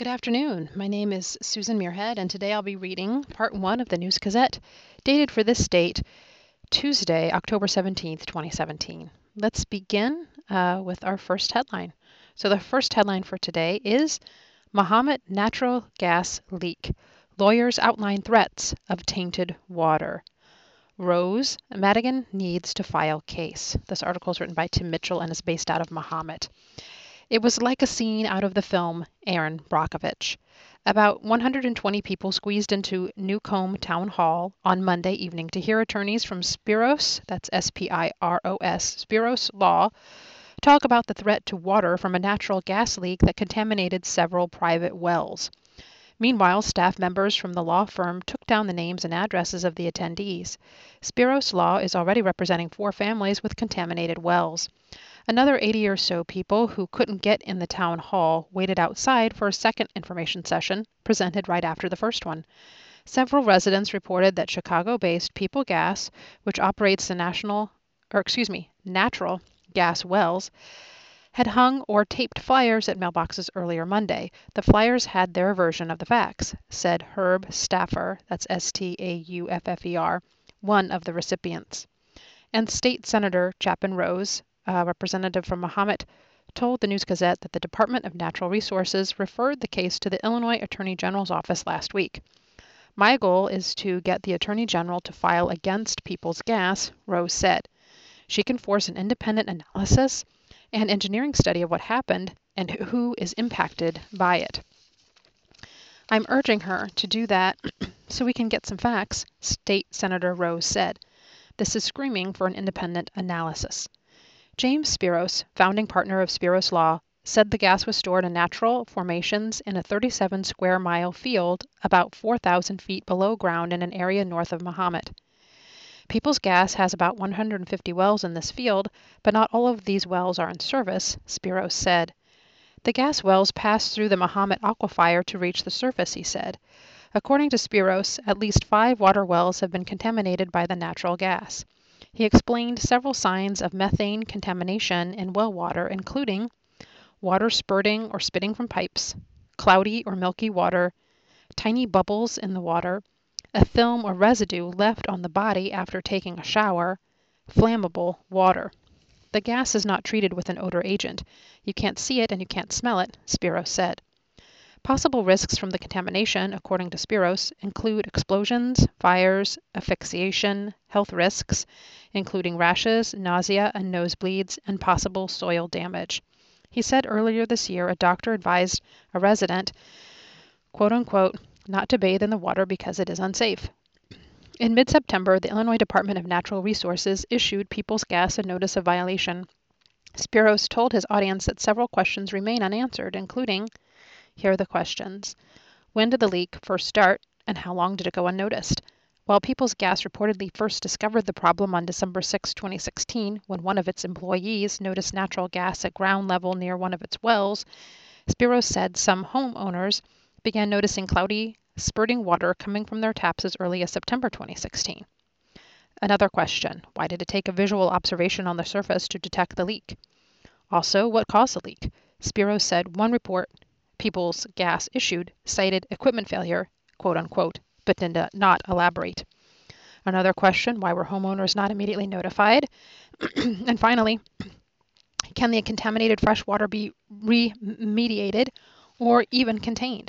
Good afternoon. My name is Susan Muirhead, and today I'll be reading Part 1 of the News Gazette, dated for this date, Tuesday, October 17th, 2017. Let's begin with our first headline. So the first headline for today is Mahomet Natural Gas Leak. Lawyers outline threats of tainted water. Rose, Madigan needs to file case. This article is written by Tim Mitchell and is based out of Mahomet. It was like a scene out of the film Erin Brockovich. About 120 people squeezed into Newcomb Town Hall on Monday evening to hear attorneys from Spiros, that's S-P-I-R-O-S, Spiros Law, talk about the threat to water from a natural gas leak that contaminated several private wells. Meanwhile, staff members from the law firm took down the names and addresses of the attendees. Spiros Law is already representing 4 families with contaminated wells. Another 80 or so people who couldn't get in the town hall waited outside for a second information session presented right after the first one. Several residents reported that Chicago-based People Gas, which operates the natural gas wells, had hung or taped flyers at mailboxes earlier Monday. The flyers had their version of the facts, said Herb Staffer, that's S-T-A-U-F-F-E-R, one of the recipients. And State Senator Chapin Rose, a representative from Mahomet, told the News Gazette that the Department of Natural Resources referred the case to the Illinois Attorney General's office last week. My goal is to get the Attorney General to file against Peoples Gas, Rose said. She can force an independent analysis and engineering study of what happened and who is impacted by it. I'm urging her to do that so we can get some facts, State Senator Rose said. This is screaming for an independent analysis. James Spiros, founding partner of Spiros Law, said the gas was stored in natural formations in a 37 square mile field about 4,000 feet below ground in an area north of Mahomet. Peoples Gas has about 150 wells in this field, but not all of these wells are in service, Spiros said. The gas wells pass through the Mahomet aquifer to reach the surface, he said. According to Spiros, at least 5 water wells have been contaminated by the natural gas. He explained several signs of methane contamination in well water, including water spurting or spitting from pipes, cloudy or milky water, tiny bubbles in the water, a film or residue left on the body after taking a shower, flammable water. The gas is not treated with an odor agent. You can't see it and you can't smell it, Spiros said. Possible risks from the contamination, according to Spiros, include explosions, fires, asphyxiation, health risks, including rashes, nausea, and nosebleeds, and possible soil damage. He said earlier this year a doctor advised a resident, quote unquote, not to bathe in the water because it is unsafe. In mid-September, the Illinois Department of Natural Resources issued Peoples Gas a notice of violation. Spiros told his audience that several questions remain unanswered, including, here are the questions. When did the leak first start, and how long did it go unnoticed? While Peoples Gas reportedly first discovered the problem on December 6, 2016, when one of its employees noticed natural gas at ground level near one of its wells, Spiros said some homeowners began noticing cloudy, spurting water coming from their taps as early as September 2016. Another question, why did it take a visual observation on the surface to detect the leak? Also, what caused the leak? Spiros said one report Peoples Gas issued cited equipment failure, quote unquote, but did not elaborate. Another question, why were homeowners not immediately notified? And finally, can the contaminated fresh water be remediated or even contained?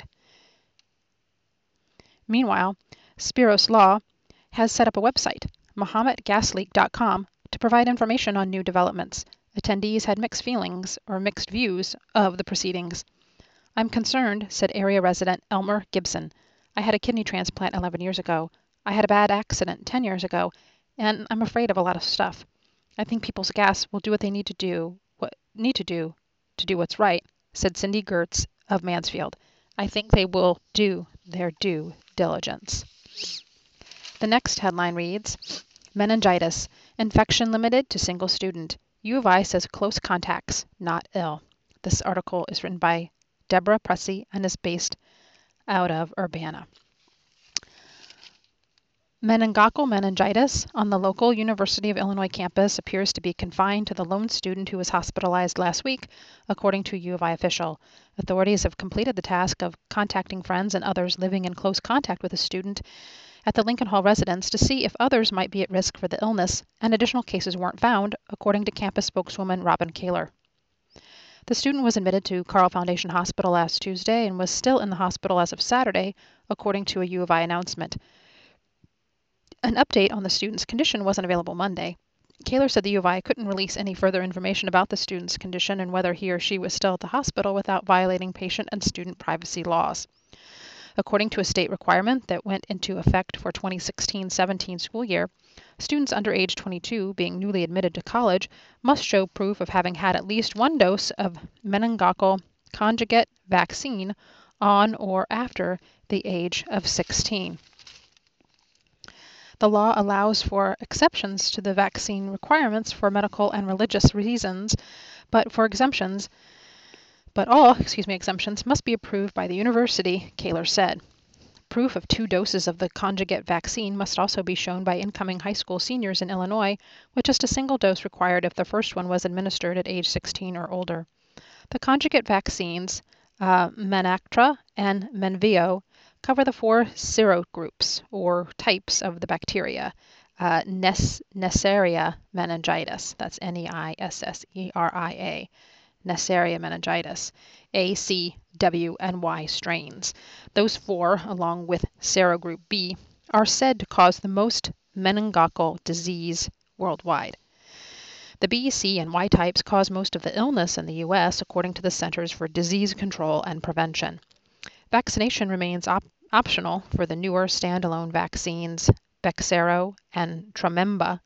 Meanwhile, Spiros Law has set up a website, mahometgasleak.com, to provide information on new developments. Attendees had mixed feelings or mixed views of the proceedings. I'm concerned, said area resident Elmer Gibson. I had a kidney transplant 11 years ago. I had a bad accident 10 years ago, and I'm afraid of a lot of stuff. I think Peoples Gas will do what they need to do to do what's right, said Cindy Gertz of Mansfield. I think they will do their due diligence. The next headline reads, Meningitis, infection limited to single student. U of I says close contacts, not ill. This article is written by Deborah Pressey and is based out of Urbana. Meningococcal meningitis on the local University of Illinois campus appears to be confined to the lone student who was hospitalized last week, according to U of I official. Authorities have completed the task of contacting friends and others living in close contact with the student at the Lincoln Hall residence to see if others might be at risk for the illness, and additional cases weren't found, according to campus spokeswoman Robin Kaler. The student was admitted to Carle Foundation Hospital last Tuesday and was still in the hospital as of Saturday, according to a U of I announcement. An update on the student's condition wasn't available Monday. Kaler said the U of I couldn't release any further information about the student's condition and whether he or she was still at the hospital without violating patient and student privacy laws. According to a state requirement that went into effect for 2016-17 school year, students under age 22 being newly admitted to college must show proof of having had at least one dose of meningococcal conjugate vaccine on or after the age of 16. The law allows for exceptions to the vaccine requirements for medical and religious reasons, but all exemptions must be approved by the university, Kaler said. Proof of 2 doses of the conjugate vaccine must also be shown by incoming high school seniors in Illinois, with just a single dose required if the first one was administered at age 16 or older. The conjugate vaccines, Menactra and Menveo, cover the 4 serogroups, or types of the bacteria. Neisseria meningitis, that's Neisseria, Neisseria meningitis, A, C, W, and Y strains. Those 4, along with serogroup B, are said to cause the most meningococcal disease worldwide. The B, C, and Y types cause most of the illness in the U.S., according to the Centers for Disease Control and Prevention. Vaccination remains optional for the newer standalone vaccines Bexsero and Trumenba,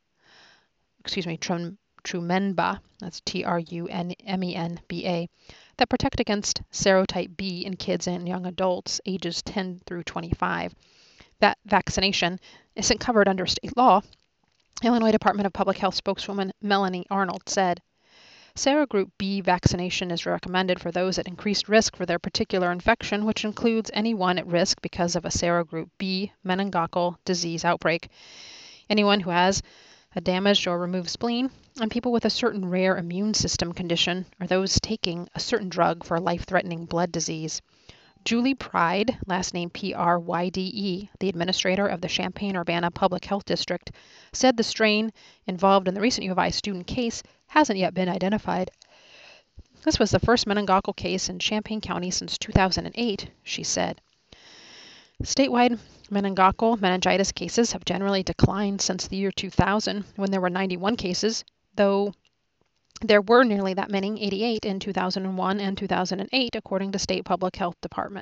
that's Trumenba, that protect against serotype B in kids and young adults ages 10 through 25. That vaccination isn't covered under state law. Illinois Department of Public Health spokeswoman Melanie Arnold said, Serogroup B vaccination is recommended for those at increased risk for their particular infection, which includes anyone at risk because of a serogroup B meningococcal disease outbreak, anyone who has a damaged or removed spleen, and people with a certain rare immune system condition, or those taking a certain drug for a life-threatening blood disease. Julie Pride, last name Pryde, the administrator of the Champaign-Urbana Public Health District, said the strain involved in the recent U of I student case hasn't yet been identified. This was the first meningococcal case in Champaign County since 2008, she said. Statewide meningococcal meningitis cases have generally declined since the year 2000, when there were 91 cases, though there were nearly that many, 88 in 2001 and 2008, according to the State Public Health Department.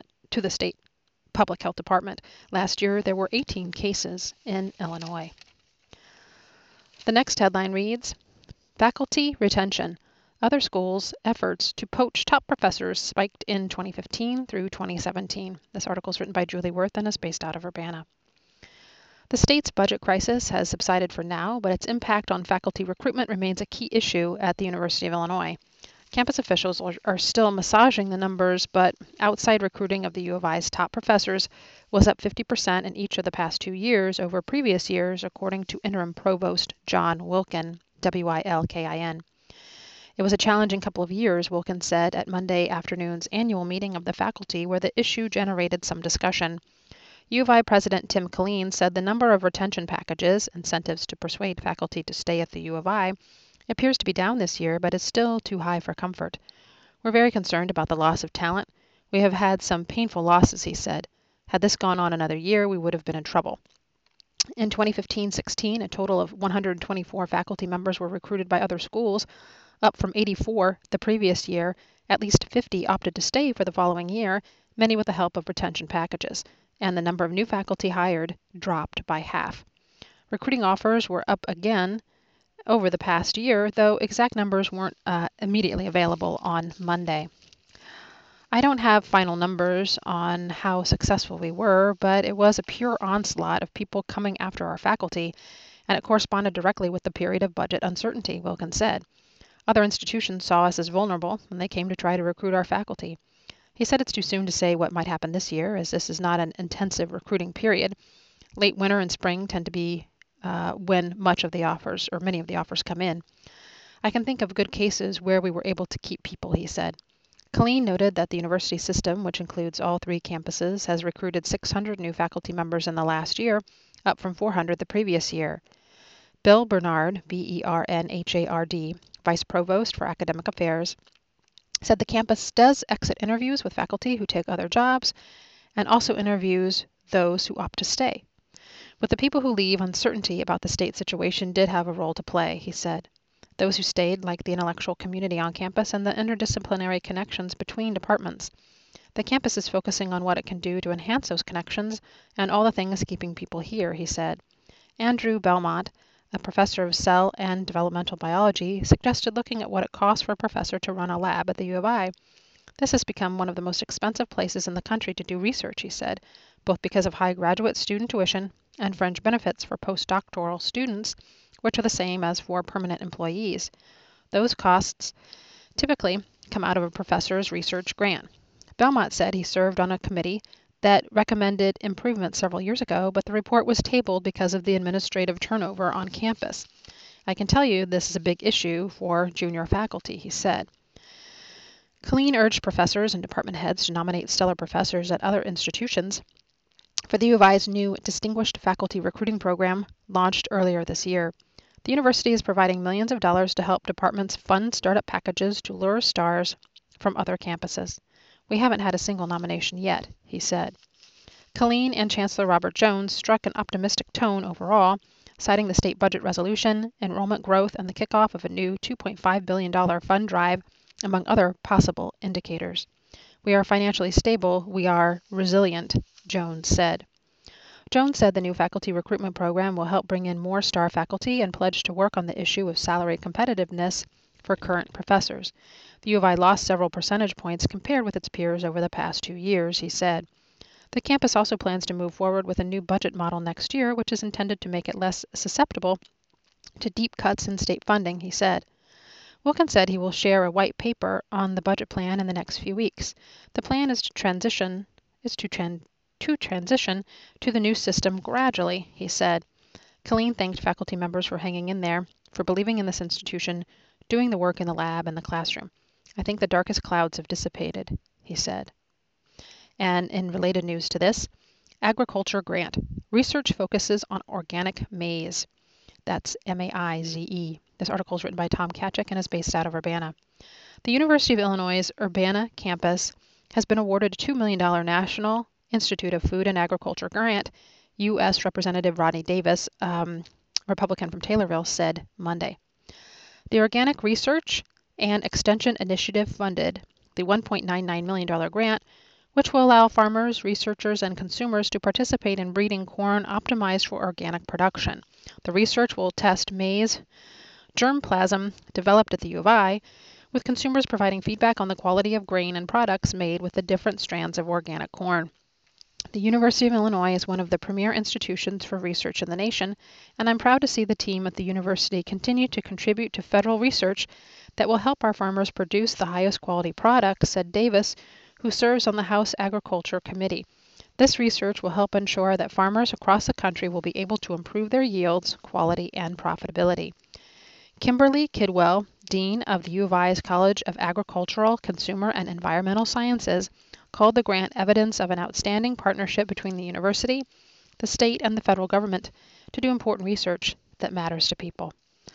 Last year, there were 18 cases in Illinois. The next headline reads, Faculty Retention. Other schools' efforts to poach top professors spiked in 2015 through 2017. This article is written by Julie Wirth and is based out of Urbana. The state's budget crisis has subsided for now, but its impact on faculty recruitment remains a key issue at the University of Illinois. Campus officials are still massaging the numbers, but outside recruiting of the U of I's top professors was up 50% in each of the past 2 years over previous years, according to interim provost John Wilkin, Wilkin. It was a challenging couple of years, Wilkin said at Monday afternoon's annual meeting of the faculty, where the issue generated some discussion. U of I President Tim Killeen said the number of retention packages, incentives to persuade faculty to stay at the U of I, appears to be down this year, but is still too high for comfort. We're very concerned about the loss of talent. We have had some painful losses, he said. Had this gone on another year, we would have been in trouble. In 2015-16, a total of 124 faculty members were recruited by other schools, up from 84 the previous year. At least 50 opted to stay for the following year, many with the help of retention packages, and the number of new faculty hired dropped by half. Recruiting offers were up again over the past year, though exact numbers weren't immediately available on Monday. I don't have final numbers on how successful we were, but it was a pure onslaught of people coming after our faculty, and it corresponded directly with the period of budget uncertainty, Wilkin said. Other institutions saw us as vulnerable when they came to try to recruit our faculty. He said it's too soon to say what might happen this year, as this is not an intensive recruiting period. Late winter and spring tend to be when many of the offers come in. I can think of good cases where we were able to keep people, he said. Colleen noted that the university system, which includes all 3 campuses, has recruited 600 new faculty members in the last year, up from 400 the previous year. Bill Bernard, Bernhard, Vice Provost for Academic Affairs, said the campus does exit interviews with faculty who take other jobs and also interviews those who opt to stay. With the people who leave, uncertainty about the state situation did have a role to play, he said. Those who stayed liked the intellectual community on campus and the interdisciplinary connections between departments. The campus is focusing on what it can do to enhance those connections and all the things keeping people here, he said. Andrew Belmont, a professor of cell and developmental biology, suggested looking at what it costs for a professor to run a lab at the U of I. This has become one of the most expensive places in the country to do research, he said, both because of high graduate student tuition and fringe benefits for postdoctoral students, which are the same as for permanent employees. Those costs typically come out of a professor's research grant. Belmont said he served on a committee that recommended improvements several years ago, but the report was tabled because of the administrative turnover on campus. I can tell you this is a big issue for junior faculty, he said. Colleen urged professors and department heads to nominate stellar professors at other institutions for the U of I's new Distinguished Faculty Recruiting Program launched earlier this year. The university is providing millions of dollars to help departments fund startup packages to lure stars from other campuses. We haven't had a single nomination yet, he said. Colleen and Chancellor Robert Jones struck an optimistic tone overall, citing the state budget resolution, enrollment growth, and the kickoff of a new $2.5 billion fund drive, among other possible indicators. We are financially stable. We are resilient, Jones said. Jones said the new faculty recruitment program will help bring in more star faculty and pledged to work on the issue of salary competitiveness for current professors. The U of I lost several percentage points compared with its peers over the past 2 years, he said. The campus also plans to move forward with a new budget model next year, which is intended to make it less susceptible to deep cuts in state funding, he said. Wilkins said he will share a white paper on the budget plan in the next few weeks. The plan is to transition to the new system gradually, he said. Colleen thanked faculty members for hanging in there, for believing in this institution, doing the work in the lab and the classroom. I think the darkest clouds have dissipated, he said. And in related news to this, agriculture grant. Research focuses on organic maize. That's M-A-I-Z-E. This article is written by Tom Kachik and is based out of Urbana. The University of Illinois' Urbana campus has been awarded a $2 million National Institute of Food and Agriculture grant, U.S. Representative Rodney Davis, Republican from Taylorville, said Monday. The Organic Research and Extension Initiative funded the $1.99 million grant, which will allow farmers, researchers, and consumers to participate in breeding corn optimized for organic production. The research will test maize germplasm developed at the U of I, with consumers providing feedback on the quality of grain and products made with the different strands of organic corn. The University of Illinois is one of the premier institutions for research in the nation, and I'm proud to see the team at the university continue to contribute to federal research that will help our farmers produce the highest quality products, said Davis, who serves on the House Agriculture Committee. This research will help ensure that farmers across the country will be able to improve their yields, quality, and profitability. Kimberly Kidwell, Dean of the U of I's College of Agricultural, Consumer, and Environmental Sciences, called the grant evidence of an outstanding partnership between the university, the state, and the federal government to do important research that matters to people.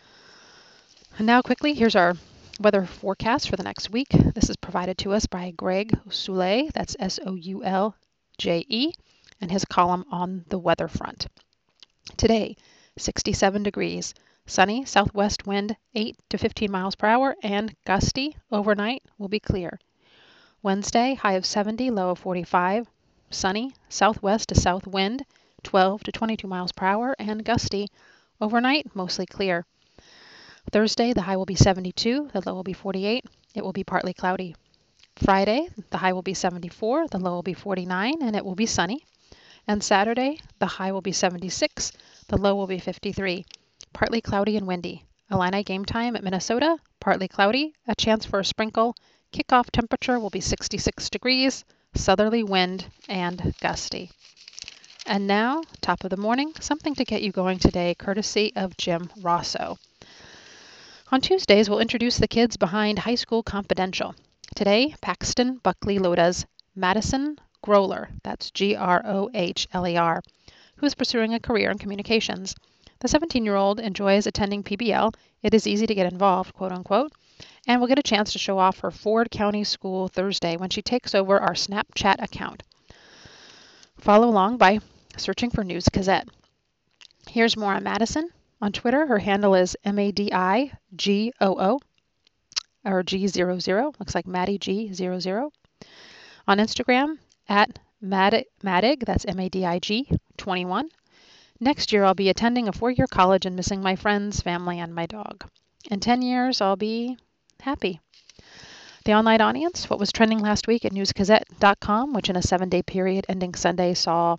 And now quickly, here's our weather forecast for the next week. This is provided to us by Greg Soulje, that's S-O-U-L-J-E, and his column on the weather front. Today, 67 degrees. Sunny, southwest wind 8 to 15 miles per hour, and gusty. Overnight will be clear. Wednesday, high of 70, low of 45. Sunny, southwest to south wind 12 to 22 miles per hour, and gusty. Overnight, mostly clear. Thursday, the high will be 72, the low will be 48. It will be partly cloudy. Friday, the high will be 74, the low will be 49, and it will be sunny. And Saturday, the high will be 76, the low will be 53. Partly cloudy and windy. Illini game time at Minnesota, partly cloudy, a chance for a sprinkle. Kickoff temperature will be 66 degrees, southerly wind, and gusty. And now, top of the morning, something to get you going today, courtesy of Jim Rosso. On Tuesdays, we'll introduce the kids behind High School Confidential. Today, Paxton Buckley Loda's Madison Grohler, that's Grohler, who's pursuing a career in communications. The 17-year-old enjoys attending PBL. It is easy to get involved, quote unquote, and will get a chance to show off her Ford County School Thursday when she takes over our Snapchat account. Follow along by searching for News Gazette. Here's more on Madison. On Twitter, her handle is MADIGOO, or G00, looks like Maddie G00. On Instagram, at Madig, that's MADIG 21. Next year, I'll be attending a 4-year college and missing my friends, family, and my dog. In 10 years, I'll be happy. The online audience, what was trending last week at newsgazette.com, which in a 7-day period ending Sunday saw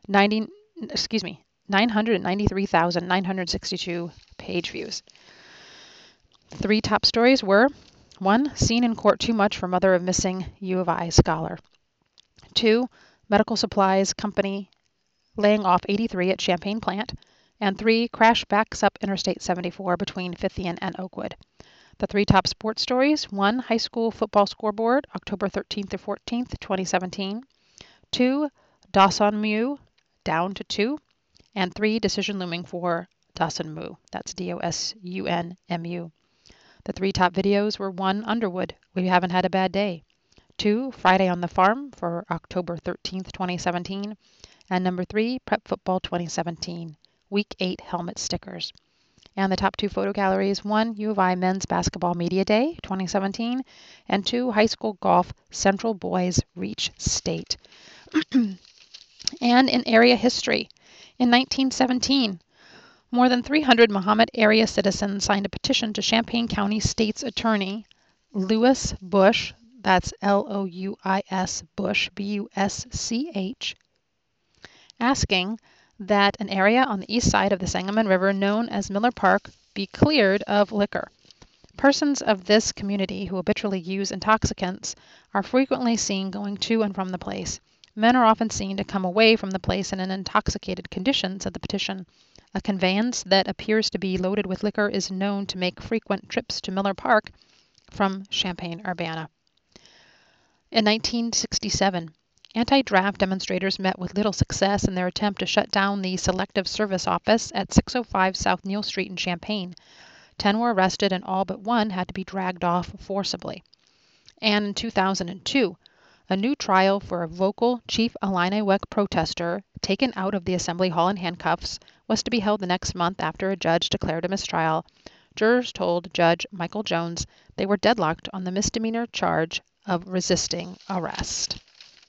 993,962 page views. 3 top stories were: 1, seen in court too much for mother of missing U of I scholar. 2, medical supplies company laying off 83 at Champaign plant. And 3, crash backs up Interstate 74 between Fithian and Oakwood. The 3 top sports stories: 1, high school football scoreboard, October 13th to 14th, 2017. 2, Dawson Mu, down to 2. And 3, decision looming for Dawson Mu, that's DOSUNMU. The 3 top videos were: 1, Underwood, we haven't had a bad day. 2, Friday on the Farm for October 13th, 2017. And number 3, Prep Football 2017, Week 8 helmet stickers. And the top 2 photo galleries: 1, U of I Men's Basketball Media Day 2017, and 2, High School Golf Central Boys Reach State. And in area history, in 1917, more than 300 Mahomet area citizens signed a petition to Champaign County State's Attorney Louis Busch, that's Louis Busch, Busch, asking that an area on the east side of the Sangamon River known as Miller Park be cleared of liquor. Persons of this community who habitually use intoxicants are frequently seen going to and from the place. Men are often seen to come away from the place in an intoxicated condition, said the petition. A conveyance that appears to be loaded with liquor is known to make frequent trips to Miller Park from Champaign-Urbana. In 1967, anti-draft demonstrators met with little success in their attempt to shut down the Selective Service Office at 605 South Neal Street in Champaign. 10 were arrested and all but 1 had to be dragged off forcibly. And in 2002, a new trial for a vocal Chief Illini WEC protester taken out of the Assembly Hall in handcuffs was to be held the next month after a judge declared a mistrial. Jurors told Judge Michael Jones they were deadlocked on the misdemeanor charge of resisting arrest.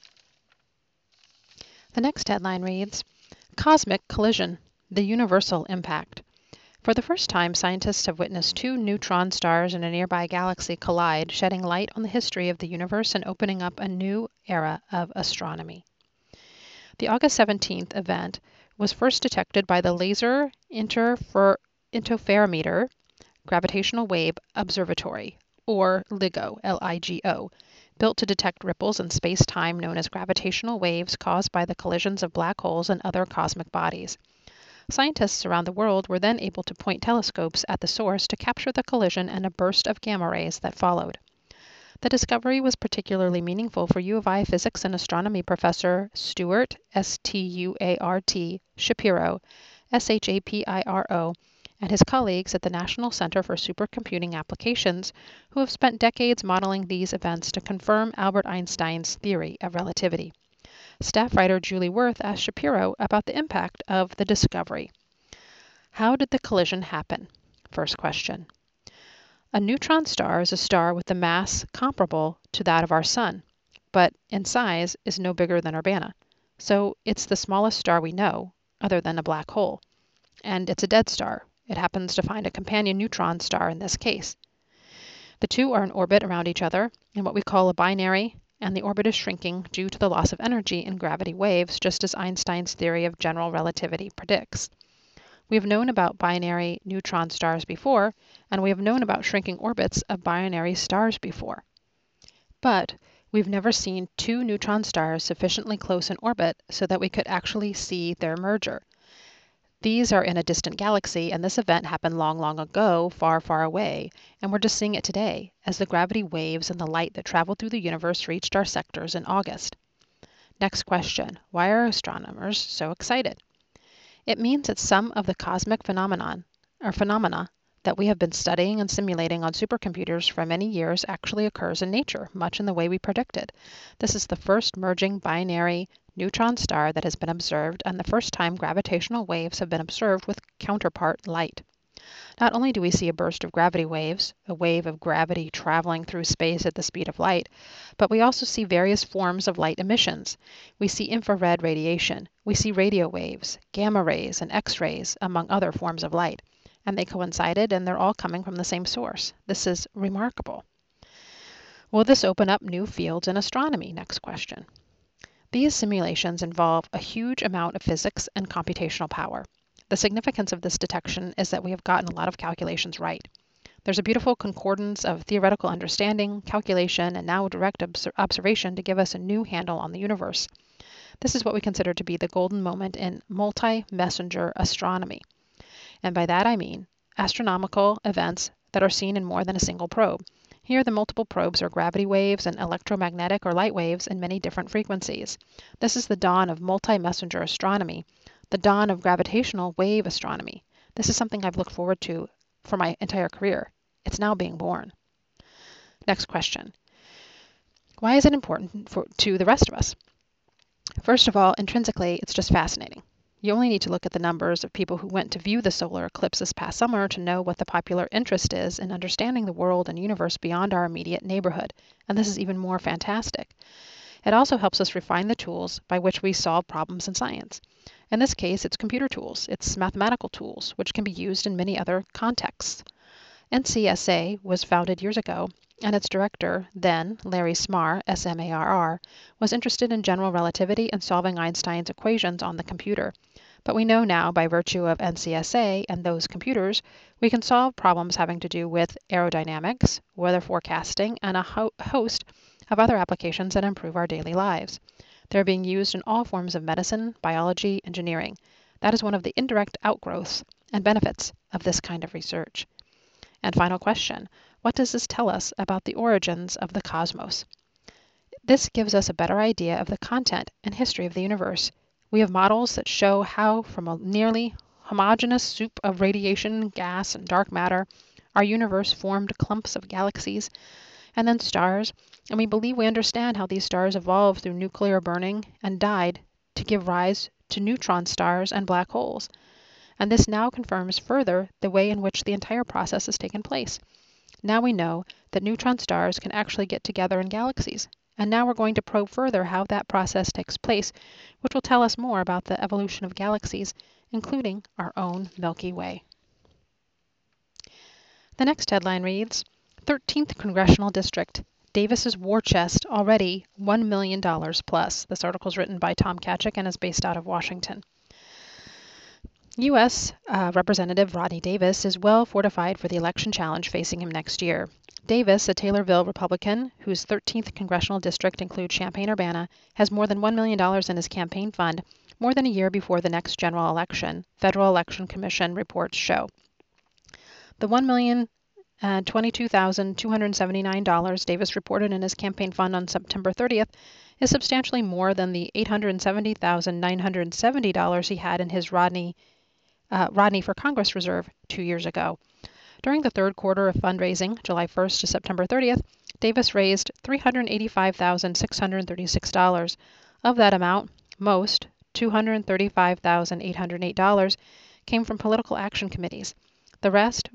The next headline reads, Cosmic Collision, the Universal Impact. For the first time, scientists have witnessed 2 neutron stars in a nearby galaxy collide, shedding light on the history of the universe and opening up a new era of astronomy. The August 17th event was first detected by the Laser Interferometer Gravitational Wave Observatory, or LIGO, L-I-G-O, built to detect ripples in space-time known as gravitational waves caused by the collisions of black holes and other cosmic bodies. Scientists around the world were then able to point telescopes at the source to capture the collision and a burst of gamma rays that followed. The discovery was particularly meaningful for U of I physics and astronomy professor Stuart, S-T-U-A-R-T, Shapiro, S-H-A-P-I-R-O, and his colleagues at the National Center for Supercomputing Applications, who have spent decades modeling these events to confirm Albert Einstein's theory of relativity. Staff writer Julie Wirth asked Shapiro about the impact of the discovery. How did the collision happen? First question. A neutron star is a star with a mass comparable to that of our Sun, but in size is no bigger than Urbana. So it's the smallest star we know, other than a black hole. And it's a dead star. It happens to find a companion neutron star in this case. The 2 are in orbit around each other in what we call a binary, and the orbit is shrinking due to the loss of energy in gravity waves, just as Einstein's theory of general relativity predicts. We have known about binary neutron stars before, and we have known about shrinking orbits of binary stars before. But We've never seen two neutron stars sufficiently close in orbit so that we could actually see their merger. These are in a distant galaxy, and this event happened long, long ago, far, far away, and we're just seeing it today as the gravity waves and the light that traveled through the universe reached our sectors in August. Next question, why are astronomers so excited? It means that some of the cosmic phenomena that we have been studying and simulating on supercomputers for many years actually occurs in nature, much in the way we predicted. This is the first merging binary neutron star that has been observed, and the first time gravitational waves have been observed with counterpart light. Not only do we see a burst of gravity waves, a wave of gravity traveling through space at the speed of light, but we also see various forms of light emissions. We see infrared radiation, we see radio waves, gamma rays, and X-rays, among other forms of light. And they coincided, and they're all coming from the same source. This is remarkable. Will this open up new fields in astronomy? Next question. These simulations involve a huge amount of physics and computational power. The significance of this detection is that we have gotten a lot of calculations right. There's a beautiful concordance of theoretical understanding, calculation, and now direct observation to give us a new handle on the universe. This is what we consider to be the golden moment in multi-messenger astronomy. And by that I mean astronomical events that are seen in more than a single probe. Here the multiple probes are gravity waves and electromagnetic or light waves in many different frequencies. This is the dawn of multi-messenger astronomy, the dawn of gravitational wave astronomy. This is something I've looked forward to for my entire career. It's now being born. Next question. Why is it important to the rest of us? First of all, intrinsically, it's just fascinating. You only need to look at the numbers of people who went to view the solar eclipse this past summer to know what the popular interest is in understanding the world and universe beyond our immediate neighborhood, and this is even more fantastic. It also helps us refine the tools by which we solve problems in science. In this case, it's computer tools, it's mathematical tools, which can be used in many other contexts. NCSA was founded years ago, and its director, then Larry Smarr, S-M-A-R-R, was interested in general relativity and solving Einstein's equations on the computer. But we know now, by virtue of NCSA and those computers, we can solve problems having to do with aerodynamics, weather forecasting, and a host of other applications that improve our daily lives. They're being used in all forms of medicine, biology, engineering. That is one of the indirect outgrowths and benefits of this kind of research. And final question, what does this tell us about the origins of the cosmos? This gives us a better idea of the content and history of the universe. We have models that show how, from a nearly homogeneous soup of radiation, gas, and dark matter, our universe formed clumps of galaxies and then stars, and we believe we understand how these stars evolved through nuclear burning and died to give rise to neutron stars and black holes. And this now confirms further the way in which the entire process has taken place. Now we know that neutron stars can actually get together in galaxies. And now we're going to probe further how that process takes place, which will tell us more about the evolution of galaxies, including our own Milky Way. The next headline reads, 13th Congressional District, Davis's war chest already $1 million plus. This article is written by Tom Kachik and is based out of Washington. U.S. Representative Rodney Davis is well fortified for the election challenge facing him next year. Davis, a Taylorville Republican, whose 13th congressional district includes Champaign-Urbana, has more than $1 million in his campaign fund, more than a year before the next general election, Federal Election Commission reports show. The $1,022,279 Davis reported in his campaign fund on September 30th is substantially more than the $870,970 he had in his Rodney for Congress reserve 2 years ago. During the third quarter of fundraising, July 1st to September 30th, Davis raised $385,636. Of that amount, most, $235,808, came from political action committees. The rest,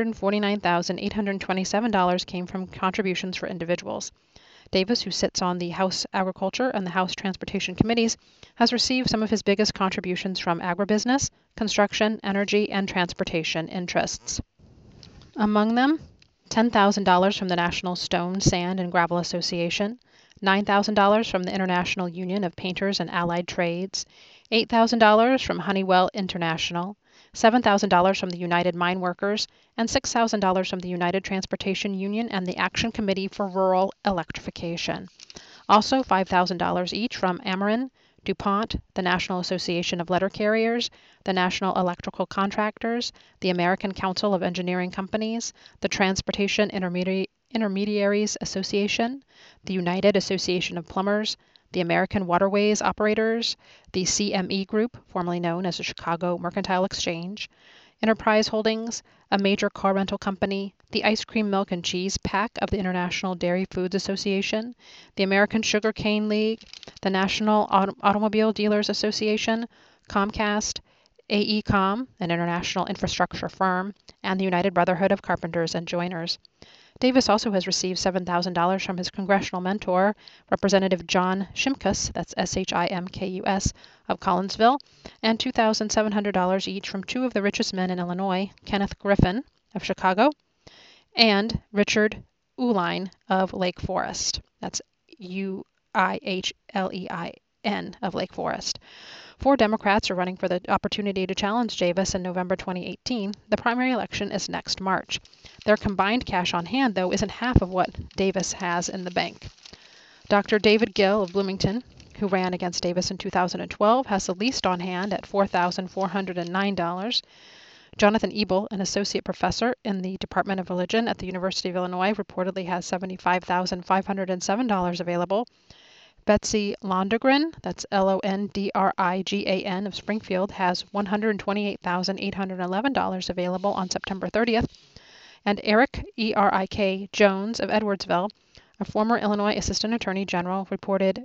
$149,827, came from contributions for individuals. Davis, who sits on the House Agriculture and the House Transportation Committees, has received some of his biggest contributions from agribusiness, construction, energy, and transportation interests. Among them, $10,000 from the National Stone, Sand, and Gravel Association, $9,000 from the International Union of Painters and Allied Trades, $8,000 from Honeywell International, $7,000 from the United Mine Workers, and $6,000 from the United Transportation Union and the Action Committee for Rural Electrification. Also, $5,000 each from Ameren, DuPont, the National Association of Letter Carriers, the National Electrical Contractors, the American Council of Engineering Companies, the Transportation Intermediaries Association, the United Association of Plumbers, the American Waterways Operators, the CME Group, formerly known as the Chicago Mercantile Exchange, Enterprise Holdings, a major car rental company, the Ice Cream Milk and Cheese PAC of the International Dairy Foods Association, the American Sugar Cane League, the National Automobile Dealers Association, Comcast, AECOM, an international infrastructure firm, and the United Brotherhood of Carpenters and Joiners. Davis also has received $7,000 from his congressional mentor, Representative John Shimkus, that's Shimkus, of Collinsville, and $2,700 each from two of the richest men in Illinois, Kenneth Griffin of Chicago and Richard Uihlein of Lake Forest. That's Uihlein of Lake Forest. 4 Democrats are running for the opportunity to challenge Davis in November 2018. The primary election is next March. Their combined cash on hand, though, isn't half of what Davis has in the bank. Dr. David Gill of Bloomington, who ran against Davis in 2012, has the least on hand at $4,409. Jonathan Ebel, an associate professor in the Department of Religion at the University of Illinois, reportedly has $75,507 available. Betsy Londrigan, that's Londrigan of Springfield, has $128,811 available on September 30th. And Eric Jones of Edwardsville, a former Illinois Assistant Attorney General, reported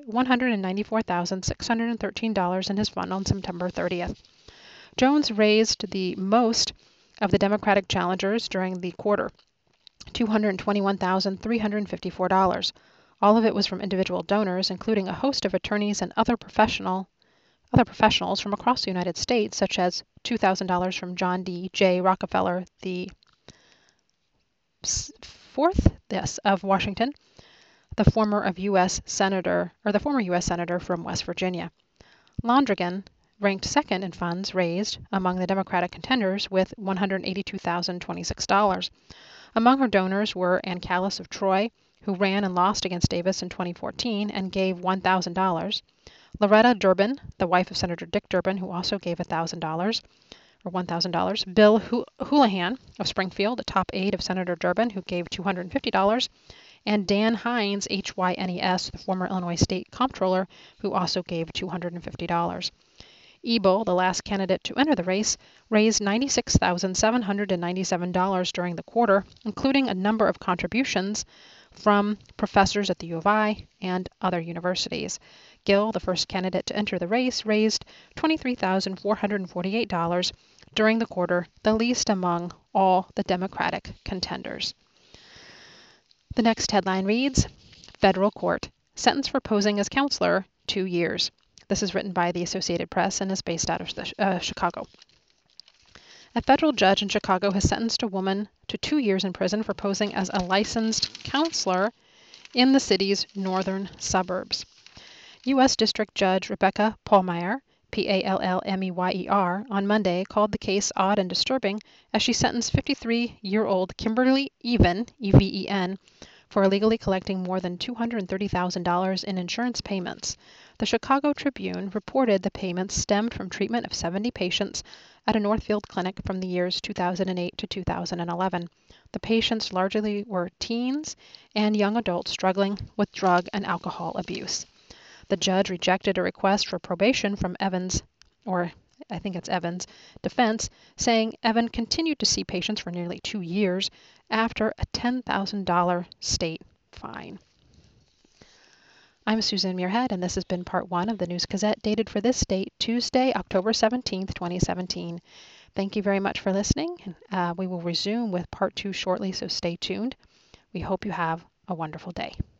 $194,613 in his fund on September 30th. Jones raised the most of the Democratic challengers during the quarter, $221,354. All of it was from individual donors, including a host of attorneys and other professionals from across the United States, such as $2,000 from John D. J. Rockefeller, the fourth, of Washington, the former U.S. Senator from West Virginia. Londrigan ranked second in funds raised among the Democratic contenders with $182,026. Among her donors were Ann Callis of Troy, who ran and lost against Davis in 2014 and gave $1,000. Loretta Durbin, the wife of Senator Dick Durbin, who also gave $1,000. Bill Houlihan of Springfield, a top aide of Senator Durbin, who gave $250. And Dan Hines, Hynes, the former Illinois State Comptroller, who also gave $250. Ebel, the last candidate to enter the race, raised $96,797 during the quarter, including a number of contributions from professors at the U of I and other universities. Gill, the first candidate to enter the race, raised $23,448 during the quarter, the least among all the Democratic contenders. The next headline reads, Federal Court, sentence for posing as counselor, 2 years. This is written by the Associated Press and is based out of Chicago. A federal judge in Chicago has sentenced a woman to 2 years in prison for posing as a licensed counselor in the city's northern suburbs. U.S. District Judge Rebecca Pallmeyer, Pallmeyer, on Monday called the case odd and disturbing as she sentenced 53-year-old Kimberly Even, E-V-E-N, for illegally collecting more than $230,000 in insurance payments. The Chicago Tribune reported the payments stemmed from treatment of 70 patients at a Northfield clinic from the years 2008 to 2011. The patients largely were teens and young adults struggling with drug and alcohol abuse. The judge rejected a request for probation from Evans, defense, saying Evan continued to see patients for nearly 2 years after a $10,000 state fine. I'm Susan Muirhead, and this has been part 1 of the News Gazette, dated for this date, Tuesday, October 17th, 2017. Thank you very much for listening. We will resume with part 2 shortly, so stay tuned. We hope you have a wonderful day.